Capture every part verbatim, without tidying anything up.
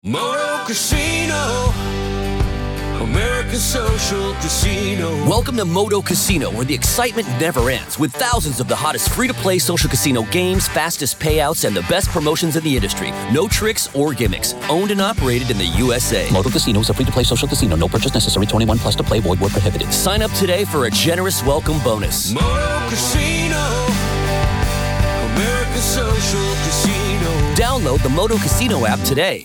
Moto Casino, American Social Casino. Welcome to Moto Casino, where the excitement never ends, with thousands of the hottest free-to-play social casino games, fastest payouts, and the best promotions in the industry. No tricks or gimmicks. Owned and operated in the U S A. Moto Casino is a free-to-play social casino. No purchase necessary. twenty-one plus to play. Void where prohibited. Sign up today for a generous welcome bonus. Moto Casino, American Social Casino. Download the Moto Casino app today.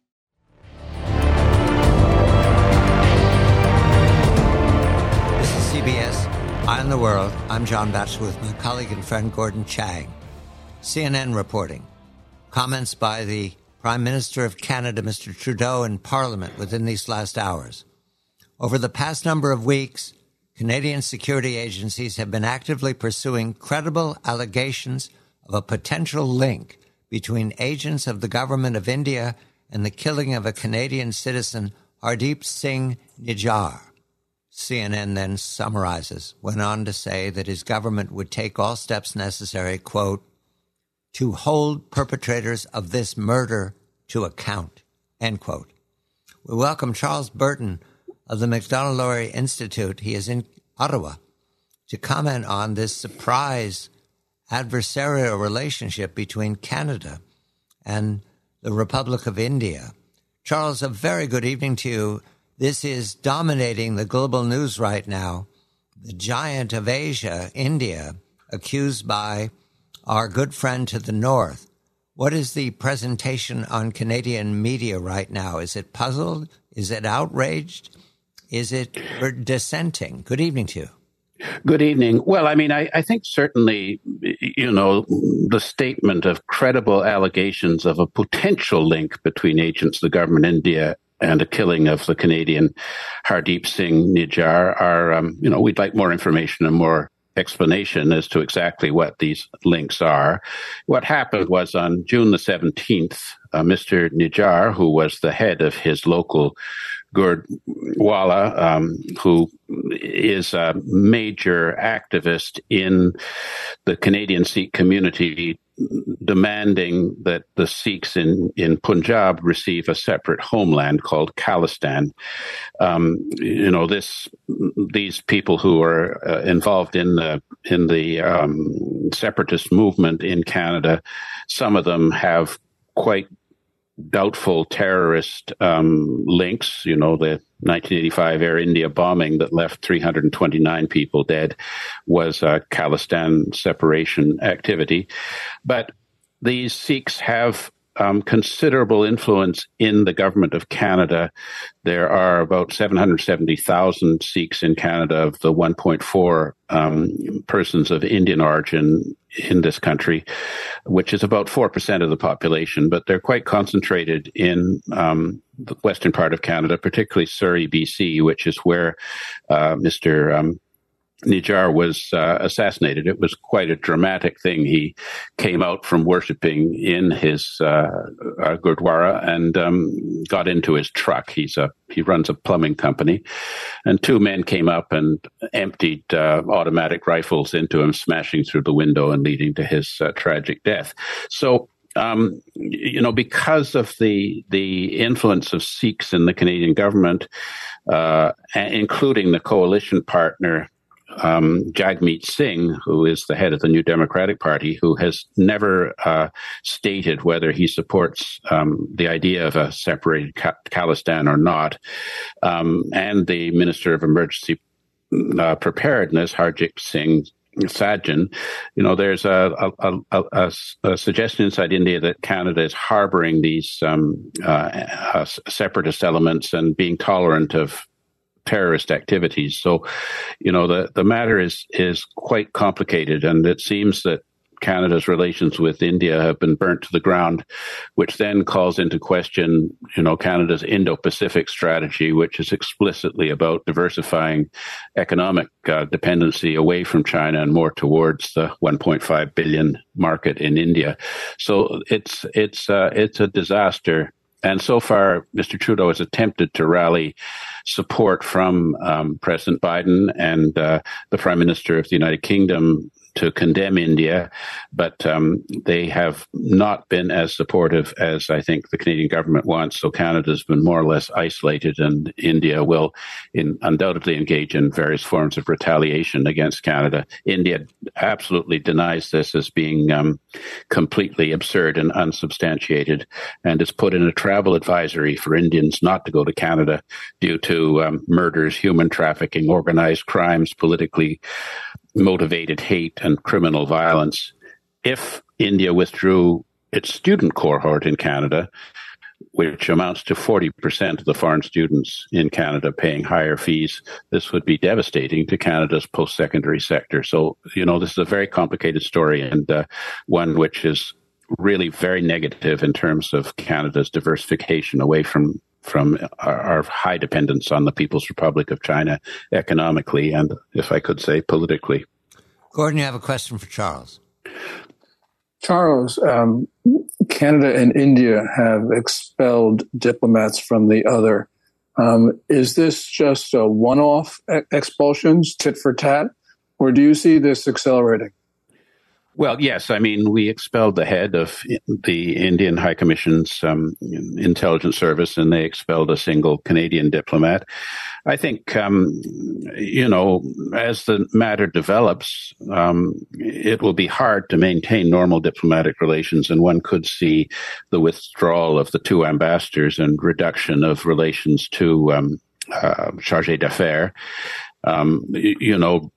C B S, Eye on the World. I'm John Batchelor with my colleague and friend Gordon Chang. C N N reporting. Comments by the Prime Minister of Canada, Mister Trudeau, in Parliament within these last hours. Over the past number of weeks, Canadian security agencies have been actively pursuing credible allegations of a potential link between agents of the government of India and the killing of a Canadian citizen, Hardeep Singh Nijjar. C N N then summarizes, went on to say that his government would take all steps necessary, quote, to hold perpetrators of this murder to account, end quote. We welcome Charles Burton of the Macdonald-Laurier Institute. He is in Ottawa to comment on this surprise adversarial relationship between Canada and the Republic of India. Charles, a very good evening to you. This is dominating the global news right now. The giant of Asia, India, accused by our good friend to the north. What is the presentation on Canadian media right now? Is it puzzled? Is it outraged? Is it dissenting? Good evening to you. Good evening. Well, I mean, I, I think certainly, you know, the statement of credible allegations of a potential link between agents of the government of India and the killing of the Canadian Hardeep Singh Nijjar are, um, you know, we'd like more information and more explanation as to exactly what these links are. What happened was on June the seventeenth, uh, Mister Nijjar, who was the head of his local Gurdwara, um, who is a major activist in the Canadian Sikh community, demanding that the Sikhs in, in Punjab receive a separate homeland called Khalistan. Um, you know, this these people who are uh, involved in the in the um, separatist movement in Canada, some of them have quite doubtful terrorist um, links. You know, the nineteen eighty-five Air India bombing that left three hundred twenty-nine people dead was a Khalistan separation activity. But these Sikhs have um, considerable influence in the government of Canada. There are about seven hundred seventy thousand Sikhs in Canada of the one point four um, persons of Indian origin in this country, which is about four percent of the population, but they're quite concentrated in um, the western part of Canada, particularly Surrey, B C, which is where uh, Mister Um, Nijjar was uh, assassinated. It was quite a dramatic thing. He came out from worshipping in his uh, uh, Gurdwara and um, got into his truck. He's a he runs a plumbing company, and two men came up and emptied uh, automatic rifles into him, smashing through the window and leading to his uh, tragic death. So, um, you know, because of the the influence of Sikhs in the Canadian government, uh, including the coalition partner, Um, Jagmeet Singh, who is the head of the New Democratic Party, who has never uh, stated whether he supports um, the idea of a separated Khalistan or not, um, and the Minister of Emergency uh, Preparedness, Harjit Singh Sajjan, you know, there's a, a, a, a, a suggestion inside India that Canada is harboring these um, uh, uh, separatist elements and being tolerant of terrorist activities. So, you know, the, the matter is, is quite complicated, and it seems that Canada's relations with India have been burnt to the ground, which then calls into question, you know, Canada's Indo-Pacific strategy, which is explicitly about diversifying economic uh, dependency away from China and more towards the one point five billion market in India. So it's it's uh, it's a disaster. And so far, Mister Trudeau has attempted to rally support from um, President Biden and uh, the Prime Minister of the United Kingdom, to condemn India, but um, they have not been as supportive as I think the Canadian government wants. So Canada's been more or less isolated, and India will in, undoubtedly engage in various forms of retaliation against Canada. India absolutely denies this as being um, completely absurd and unsubstantiated, and has put in a travel advisory for Indians not to go to Canada due to um, murders, human trafficking, organized crimes, politically motivated hate, and criminal violence. If India withdrew its student cohort in Canada, which amounts to forty percent of the foreign students in Canada paying higher fees, this would be devastating to Canada's post-secondary sector. So, you know, this is a very complicated story, and uh, one which is really very negative in terms of Canada's diversification away from from our, our high dependence on the People's Republic of China economically and, if I could say, politically. Gordon, you have a question for Charles. Charles, um, Canada and India have expelled diplomats from the other. Um, is this just a one-off expulsions, tit for tat, or do you see this accelerating? Well, yes. I mean, we expelled the head of the Indian High Commission's um, intelligence service, and they expelled a single Canadian diplomat. I think, um, you know, as the matter develops, um, it will be hard to maintain normal diplomatic relations, and one could see the withdrawal of the two ambassadors and reduction of relations to um, uh, chargé d'affaires. Um, you know,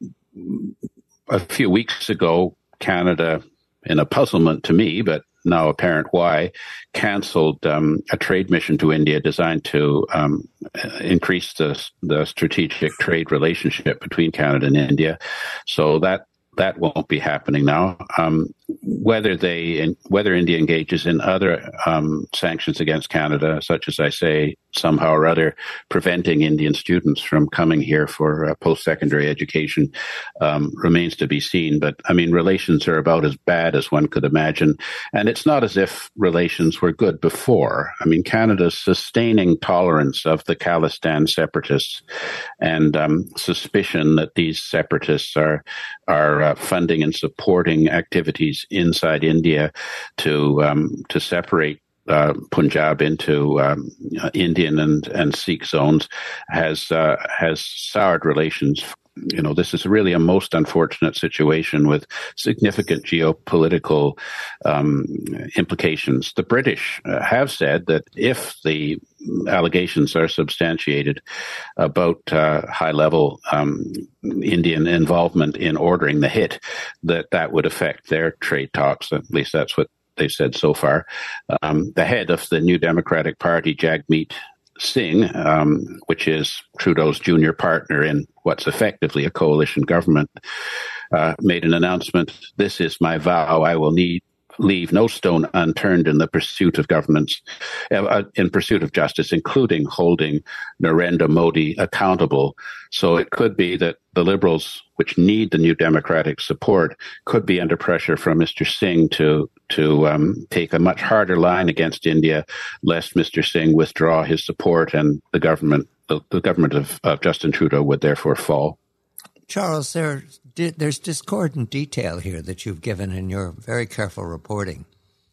a few weeks ago, Canada, in a puzzlement to me, but now apparent why, canceled um, a trade mission to India designed to um, increase the, the strategic trade relationship between Canada and India. So that that won't be happening now. Um, whether they, whether India engages in other um, sanctions against Canada, such as I say, somehow or other preventing Indian students from coming here for uh, post-secondary education, um, remains to be seen. But I mean, relations are about as bad as one could imagine. And it's not as if relations were good before. I mean, Canada's sustaining tolerance of the Khalistan separatists and um, suspicion that these separatists are, are uh, funding and supporting activities inside India to, um, to separate Uh, Punjab into um, Indian and, and Sikh zones has uh, has soured relations. You know, this is really a most unfortunate situation with significant geopolitical um, implications. The British uh, have said that if the allegations are substantiated about uh, high-level um, Indian involvement in ordering the hit, that that would affect their trade talks. At least that's what they've said so far. Um, the head of the New Democratic Party, Jagmeet Singh, um, which is Trudeau's junior partner in what's effectively a coalition government, uh, made an announcement. "This is my vow. I will need leave no stone unturned in the pursuit of governments, uh, in pursuit of justice, including holding Narendra Modi accountable." So it could be that the Liberals, which need the New Democratic support, could be under pressure from Mister Singh to to um, take a much harder line against India, lest Mister Singh withdraw his support and the government, the, the government of, of Justin Trudeau would therefore fall. Charles, there, there's discordant detail here that you've given in your very careful reporting.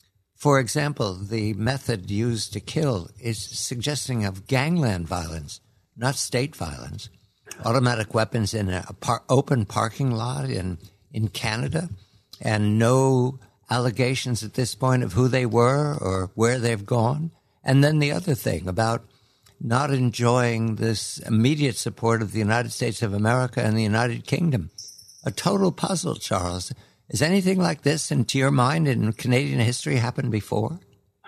For example, the method used to kill is suggesting of gangland violence, not state violence. Automatic weapons in a par- open parking lot in, in Canada, and no allegations at this point of who they were or where they've gone. And then the other thing about not enjoying this immediate support of the United States of America and the United Kingdom. A total puzzle, Charles. Has anything like this, in to your mind, in Canadian history happened before?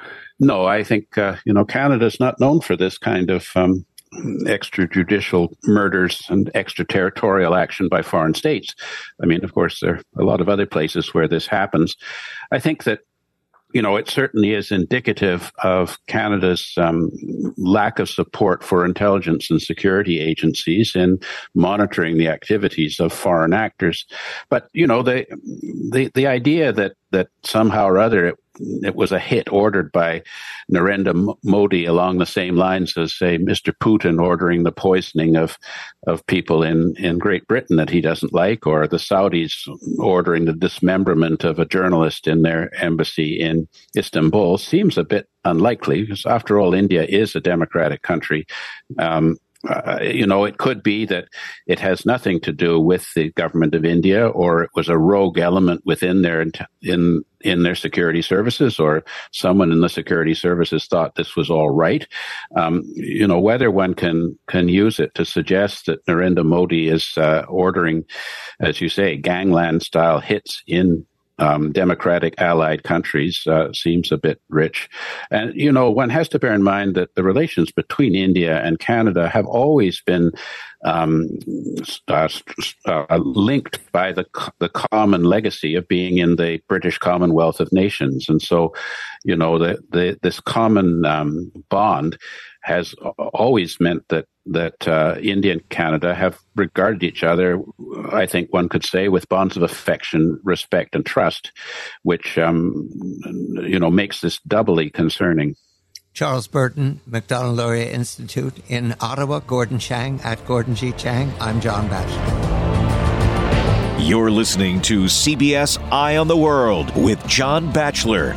No, I think, uh, you know, Canada's not known for this kind of um, extrajudicial murders and extraterritorial action by foreign states. I mean, of course, there are a lot of other places where this happens. I think that, you know, it certainly is indicative of Canada's um, lack of support for intelligence and security agencies in monitoring the activities of foreign actors. But, you know, the the, the idea that that somehow or other it, it was a hit ordered by Narendra Modi along the same lines as, say, Mister Putin ordering the poisoning of of people in, in Great Britain that he doesn't like, or the Saudis ordering the dismemberment of a journalist in their embassy in Istanbul. Seems a bit unlikely, because after all, India is a democratic country. Um, Uh, you know, it could be that it has nothing to do with the government of India, or it was a rogue element within their in in their security services, or someone in the security services thought this was all right. Um, you know, whether one can can use it to suggest that Narendra Modi is uh, ordering, as you say, gangland-style hits in Um, democratic allied countries uh, seems a bit rich. And, you know, one has to bear in mind that the relations between India and Canada have always been um, uh, uh, linked by the the common legacy of being in the British Commonwealth of Nations. And so, you know, the, the this common um, bond has always meant that that uh, India and Canada have regarded each other, I think one could say, with bonds of affection, respect, and trust, which um, you know makes this doubly concerning. Charles Burton, Macdonald-Laurier Institute in Ottawa. Gordon Chang at Gordon G. Chang. I'm John Batchelor. You're listening to C B S Eye on the World with John Batchelor.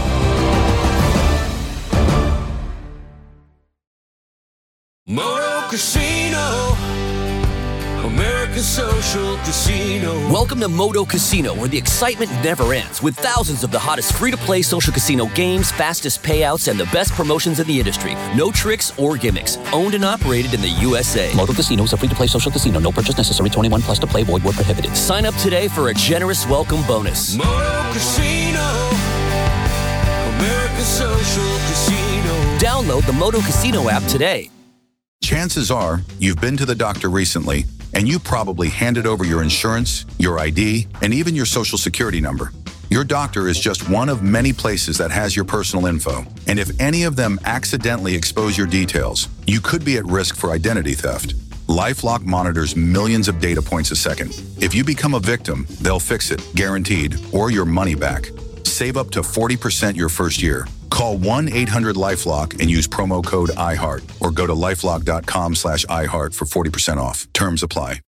Moto Casino, American Social Casino. Welcome to Moto Casino, where the excitement never ends, with thousands of the hottest free-to-play social casino games, fastest payouts, and the best promotions in the industry. No tricks or gimmicks. Owned and operated in the U S A. Moto Casino is a free-to-play social casino. No purchase necessary. twenty-one plus to play. Void where prohibited. Sign up today for a generous welcome bonus. Moto Casino, American Social Casino. Download the Moto Casino app today. Chances are you've been to the doctor recently, and you probably handed over your insurance, your I D, and even your social security number. Your doctor is just one of many places that has your personal info. And if any of them accidentally expose your details, you could be at risk for identity theft. LifeLock monitors millions of data points a second. If you become a victim, they'll fix it, guaranteed, or your money back. Save up to forty percent your first year. Call one eight hundred LifeLock and use promo code I heart, or go to lifelock dot com slash I heart for forty percent off. Terms apply.